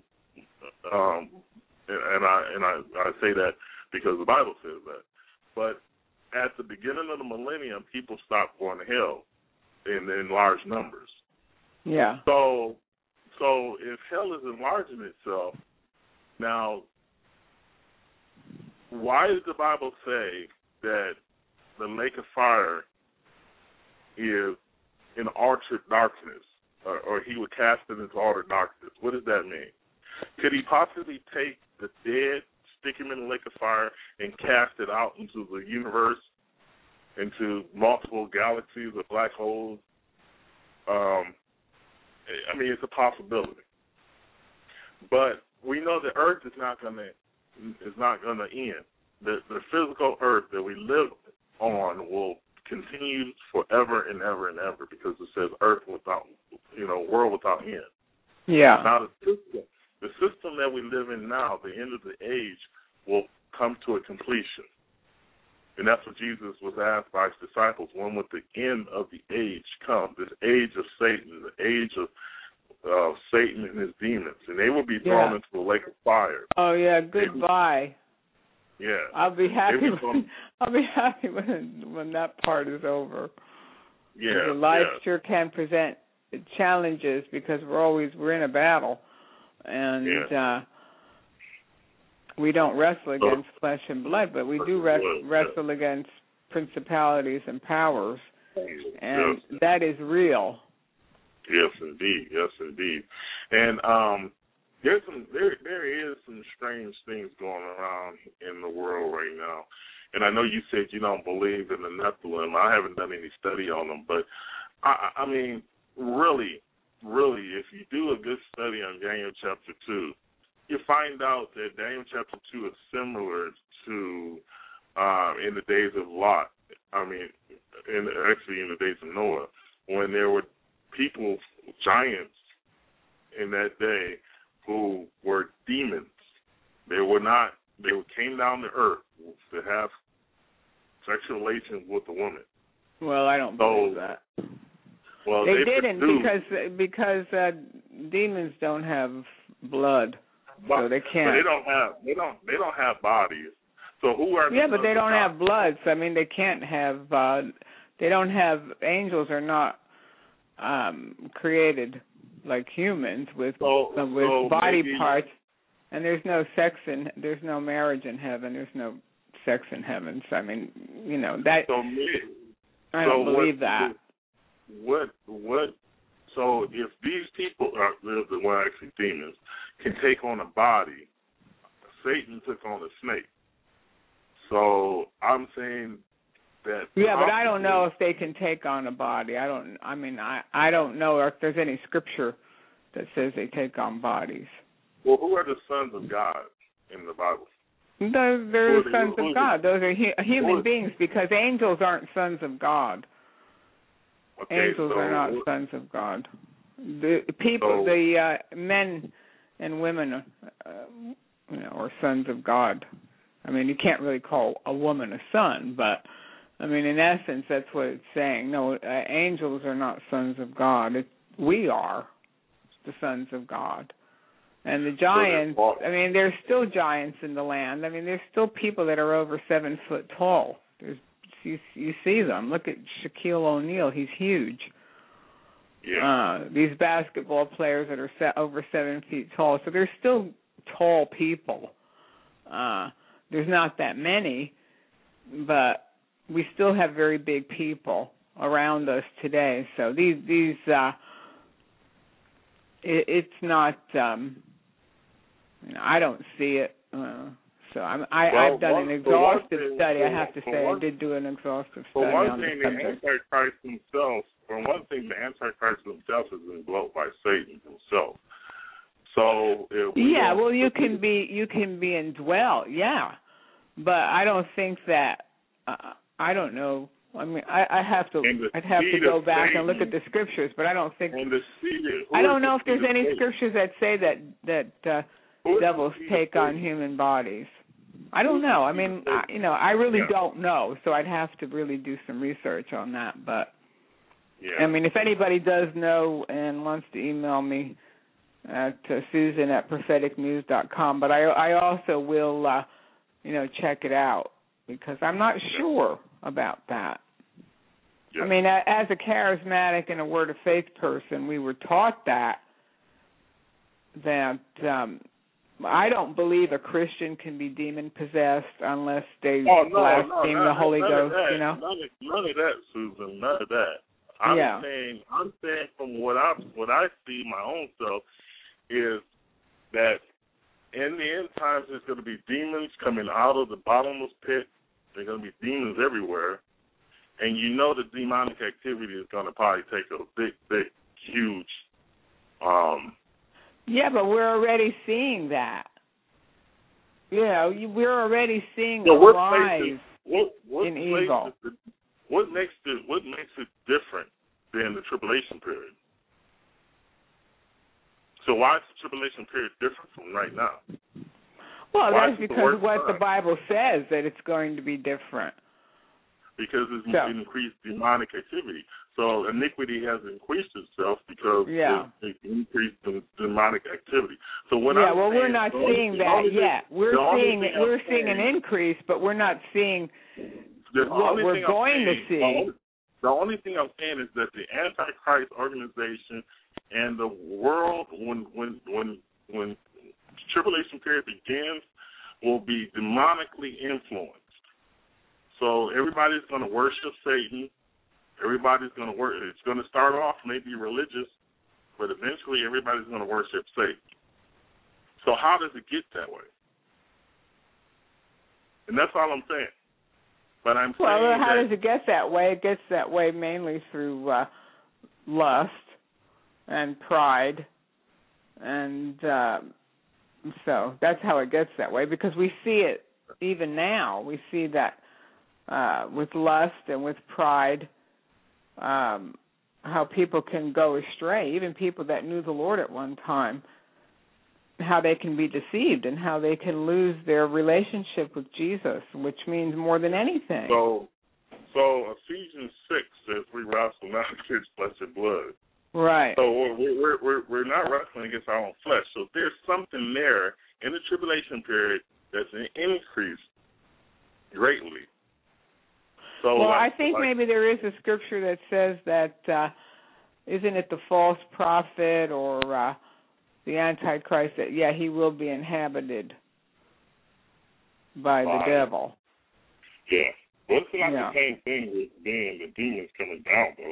and I say that because the Bible says that. But at the beginning of the millennium, people stop going to hell in large numbers. Yeah. So if hell is enlarging itself, now, why does the Bible say that the lake of fire is in utter darkness, or he would cast it into utter darkness? What does that mean? Could he possibly take the dead, stick him in the lake of fire, and cast it out into the universe, into multiple galaxies or black holes? I mean, it's a possibility. But we know the earth is not going to end. The physical earth that we live on will continue forever and ever and ever, because it says earth without, world without end. Yeah. Now the system that we live in now, the end of the age, will come to a completion. And that's what Jesus was asked by his disciples: when would the end of the age come? This age of Satan, the age of Satan and his demons, and they will be thrown into the lake of fire. Oh yeah, goodbye. Yeah, I'll be happy. I'll be happy when that part is over. Yeah, life sure can present challenges, because we're in a battle, and we don't wrestle against flesh and blood, but we do wrestle against principalities and powers, and that is real. Yes, indeed. Yes, indeed. And there is some strange things going around in the world right now. And I know you said you don't believe in the Nephilim. I haven't done any study on them, but I mean, really, if you do a good study on Daniel chapter 2, you find out that Daniel chapter 2 is similar to in the days of Lot. I mean, actually in the days of Noah, when there were people, giants in that day, who were demons. They came down to earth to have sexual relations with a woman. Well, I don't believe that. Well, they didn't, because demons don't have blood, so they can't. But they don't have bodies. So who are? Yeah, but they don't have blood. So I mean, they can't have. They don't have. Angels are not created like humans with body parts, and there's no marriage in heaven. There's no sex in heaven. So I mean, that. I don't believe that. What? So if these people actually demons can take on a body, Satan took on a snake. So I'm saying that. Yeah, but I don't know if they can take on a body. I don't know if there's any scripture that says they take on bodies. Well, who are the sons of God in the Bible? They're sons of God. Those are human beings, because angels aren't sons of God. Okay, Angels are not sons of God. The people, the men and women, are sons of God. I mean, you can't really call a woman a son, but I mean, in essence, that's what it's saying. No, angels are not sons of God. We are the sons of God. And the giants, I mean, there's still giants in the land. I mean, there's still people that are over 7 foot tall. You see them. Look at Shaquille O'Neal. He's huge. Yeah. These basketball players that are over 7 feet tall. So there's still tall people. There's not that many, but we still have very big people around us today. So it's not. I don't see it. So I've done an exhaustive study. I have to say, I did do an exhaustive study on the subject. For one thing, the Antichrist himself is indwelt by Satan himself. So you can be indwelt, but I don't think that. I don't know. I mean, I'd have to go back and look at the scriptures, but I don't think. I don't know if there's any scriptures that say that devils take on human bodies. I don't know. I mean, I really don't know, so I'd have to really do some research on that. But I mean, if anybody does know and wants to email me at Susan@propheticnews.com, but I also will, check it out because I'm not sure about that. Yeah. I mean, as a charismatic and a Word of Faith person, we were taught that I don't believe a Christian can be demon-possessed unless they blaspheme the Holy Ghost, None of that, Susan, none of that. I'm saying from what I see my own self is that in the end times there's going to be demons coming out of the bottomless pit. There's going to be demons everywhere. And the demonic activity is going to probably take a big, huge... Yeah, but we're already seeing that. We're already seeing a rise in evil. What makes it different than the tribulation period? So why is the tribulation period different from right now? Well, that's because what the Bible says, that it's going to be different. Because it's increased demonic activity. So iniquity has increased itself because it's increased the demonic activity. So we're not seeing that yet. We're seeing an increase, but we're not seeing what we're going to see. The only thing I'm saying is that the Antichrist organization and the world, when tribulation period begins, will be demonically influenced. So everybody's going to worship Satan. Everybody's going to worship. It's going to start off maybe religious, but eventually everybody's going to worship Satan. So how does it get that way? And that's all I'm saying. But I'm saying how does it get that way? It gets that way mainly through lust and pride, and so that's how it gets that way. Because we see it even now. We see that. With lust and with pride, how people can go astray, even people that knew the Lord at one time, how they can be deceived and how they can lose their relationship with Jesus, which means more than anything. So Ephesians 6 says we wrestle not against flesh and blood. Right. So we're not wrestling against our own flesh. So there's something there in the tribulation period that's increased greatly. So I think maybe there is a scripture that says that, isn't it the false prophet or the Antichrist, that, he will be inhabited by the devil. Yeah. Well, it's not the same thing with being the demons coming down, though.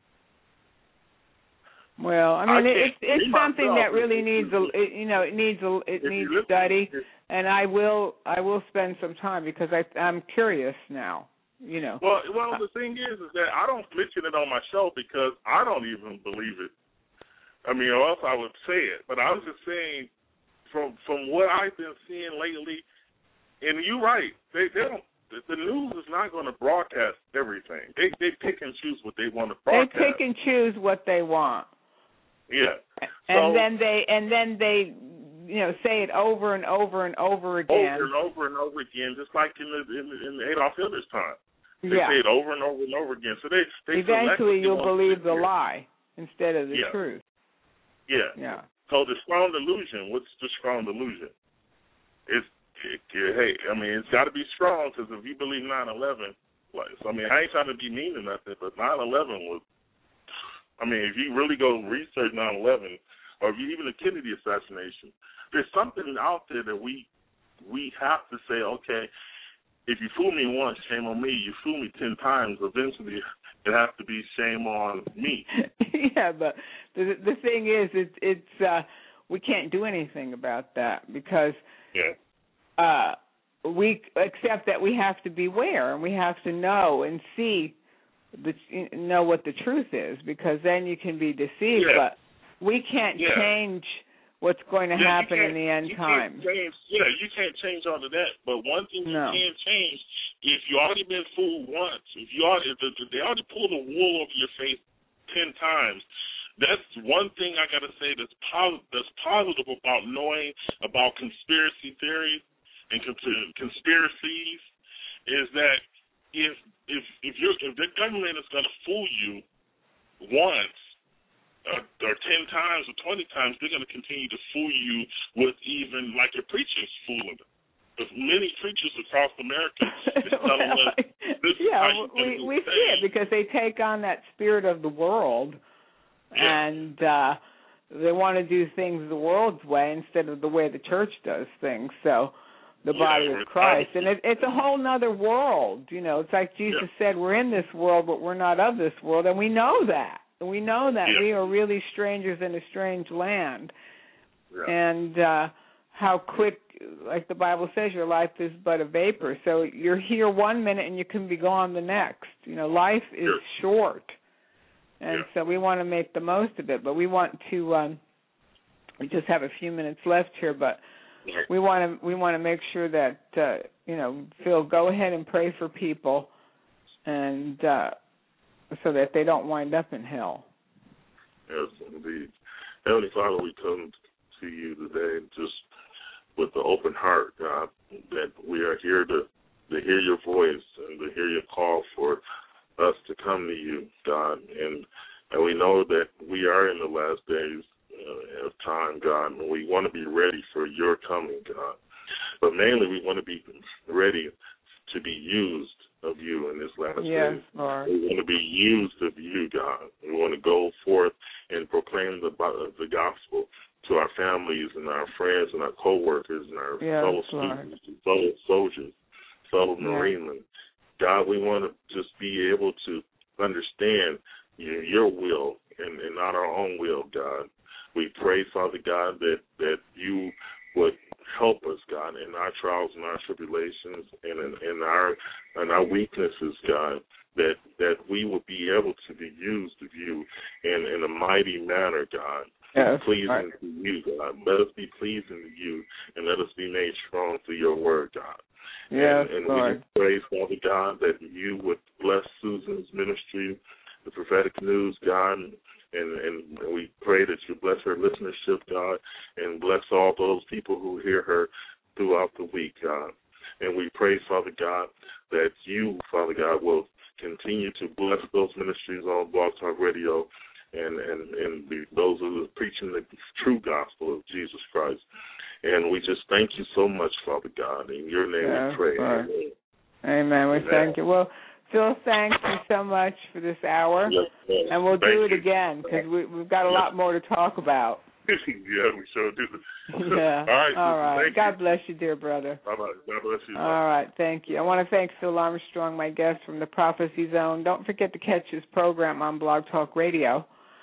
Well, I mean, it's something that really needs needs study, and I will spend some time because I'm curious now. Well, the thing is that I don't mention it on my show because I don't even believe it. I mean, or else I would say it. But I was just saying from what I've been seeing lately, and you're right, they don't. The news is not going to broadcast everything. They pick and choose what they want to broadcast. They pick and choose what they want. Yeah. And then they say it over and over and over again. Over and over and over again, just like in Adolf Hitler's time. They say it over and over and over again. So they eventually you'll believe the lie instead of the truth. Yeah. Yeah. So the strong delusion. What's the strong delusion? It's got to be strong, because if you believe 9/11, I ain't trying to be mean or nothing, but 9/11 was. If you really go research 9/11, or even the Kennedy assassination, there's something out there that we have to say, okay, if you fool me once, shame on me. You fool me 10 times, eventually it has to be shame on me. Yeah, but the thing is, it's we can't do anything about that, because we accept that we have to beware, and we have to know and know what the truth is, because then you can be deceived. Yeah. But we can't change what's going to happen in the end times. You can't change all of that. But one thing you can change, if you already been fooled once, if they already pulled the wool over your face 10 times, that's one thing I got to say that's positive about knowing about conspiracy theories and conspiracies, is that if the government is going to fool you once, or 10 times or 20 times, they're going to continue to fool you with, even like your preachers fooling them. There's many preachers across America telling us this is how you're going to we see it, because they take on that spirit of the world, and they want to do things the world's way instead of the way the church does things. So the body of Christ. And it's a whole other world. It's like Jesus said, we're in this world, but we're not of this world, and we know that. We know that we are really strangers in a strange land. Yeah. And how quick, like the Bible says, your life is but a vapor. So you're here one minute and you can be gone the next. Life is short. And so we want to make the most of it. But we want to, we just have a few minutes left here, but we want to make sure that, Phil, go ahead and pray for people, and so that they don't wind up in hell. Yes, indeed. Heavenly Father, we come to you today just with an open heart, God, that we are here to hear your voice and to hear your call for us to come to you, God. And we know that we are in the last days of time, God, and we want to be ready for your coming, God. But mainly we want to be ready to be used of you in this last days. Lord. We want to be used of you, God. We want to go forth and proclaim the gospel to our families and our friends and our co-workers and our fellow students and fellow soldiers, fellow Marinemen. God, we want to just be able to understand your will and not our own will, God. We pray, Father God, that you would help us, God, in our trials and our tribulations and in our weaknesses, God, that we would be able to be used of you in a mighty manner, God. Pleasing to you, God. Let us be pleasing to you, and let us be made strong through your word, God. And we pray, Father God, that you would bless Susan's ministry, the prophetic news, God, and we pray that you bless her listenership, God, and bless all those people who hear her throughout the week, God. And we pray, Father God, that you, Father God, will continue to bless those ministries on Blog Talk Radio and those who are preaching the true gospel of Jesus Christ. And we just thank you so much, Father God. In your name we pray. Amen. We thank you. Well, Phil, thank you so much for this hour. Yes, and we'll do it again, because we've got a lot more to talk about. Yeah, we sure do. Yeah. All right. God bless you, dear brother. Bye-bye. God bless you. All right. Thank you. I want to thank Phil Armstrong, my guest from the Prophecy Zone. Don't forget to catch his program on Blog Talk Radio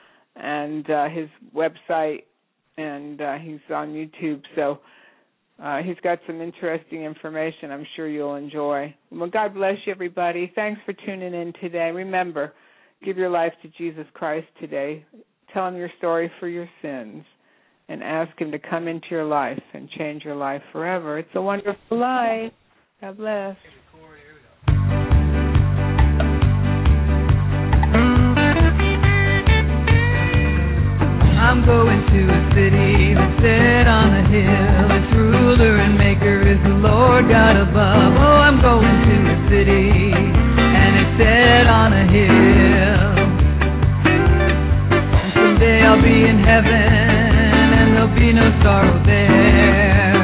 and his website, and he's on YouTube. So he's got some interesting information I'm sure you'll enjoy. Well, God bless you, everybody. Thanks for tuning in today. Remember, give your life to Jesus Christ today. Tell him your story for your sins. and ask him to come into your life and change your life forever. It's a wonderful life. God bless. I'm going to a city that's set on a hill. Its ruler and maker is the Lord God above. Oh, I'm going to a city, and it's set on a hill. And someday I'll be in heaven, and there'll be no sorrow there.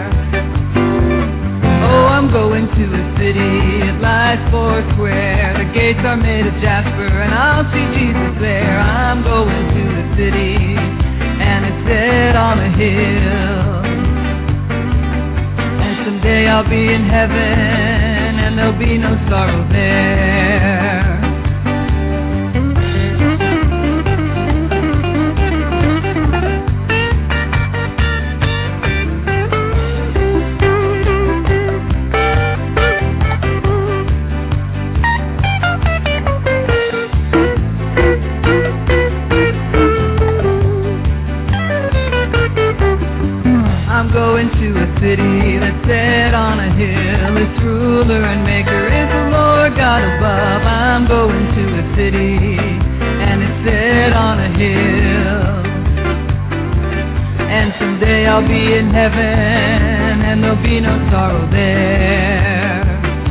Oh, I'm going to a city, it lies four square. The gates are made of jasper, and I'll see Jesus there. I'm going to the city, and it's set on a hill. And someday I'll be in heaven, and there'll be no sorrow there. I'm going to a city that's set on a hill. Its ruler and maker is the Lord God above. I'm going to a city, and it's set on a hill. And someday I'll be in heaven, and there'll be no sorrow there.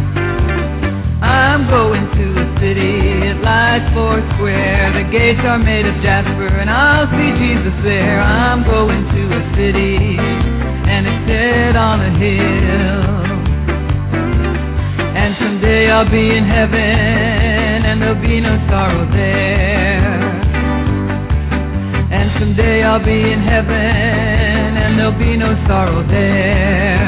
I'm going to a city, it lies four square. The gates are made of jasper, and I'll see Jesus there. I'm going to a city, and it's set on a hill. And someday I'll be in heaven, and there'll be no sorrow there. And someday I'll be in heaven, and there'll be no sorrow there.